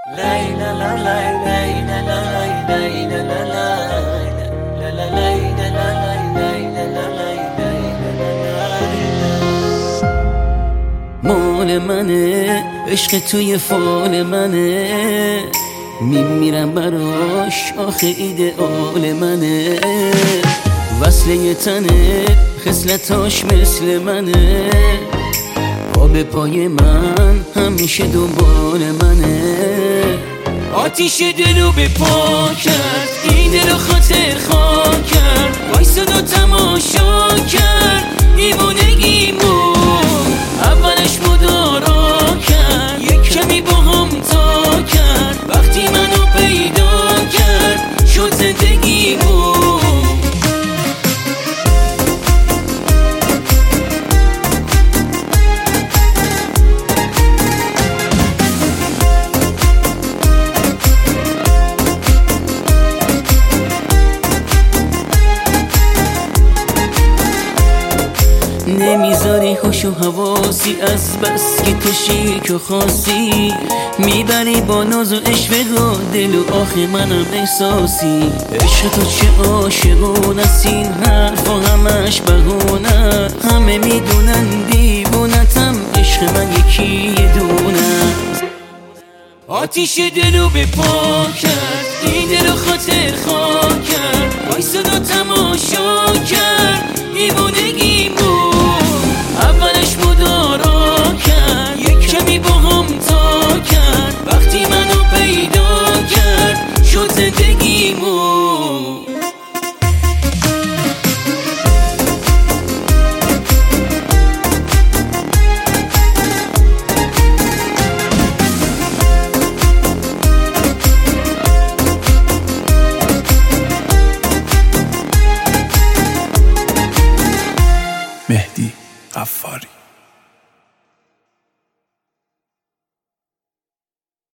مال منه عشق توی فال منه، میمیرم براش آخه ایدئال منه. وصله یه تنه خصلتاش مثل منه، پا به پای من همیشه دنبال منه. آتیش دلو به پا کرد، این دلو خاطر خاک کرد، وایساد و تماشا کرد دیوونگیمو. اولش مدارا کرد، یک کمی با هم تا کرد، وقتی منو پیدا کرد شد زندگیمو. نمیذاری هوش و حواسی، از بس که تو شیک و خاصی، میبری با ناز و عشق و دل و آخه منم احساسی. عشق تو چه عاشقونه است، این حرفا همش بهونه، همه میدونن دیوونتم، عشق من یکی دونه. آتیش دلو به پا کرد، این دلو خاطر خاک کرد، وایساد و تماشا کرد دیوونگیمو. اولش مدارا کرد، یک کمی با هم تا کرد، وقتی منو پیدا کرد شد زندگیمو. مهدی غفاری.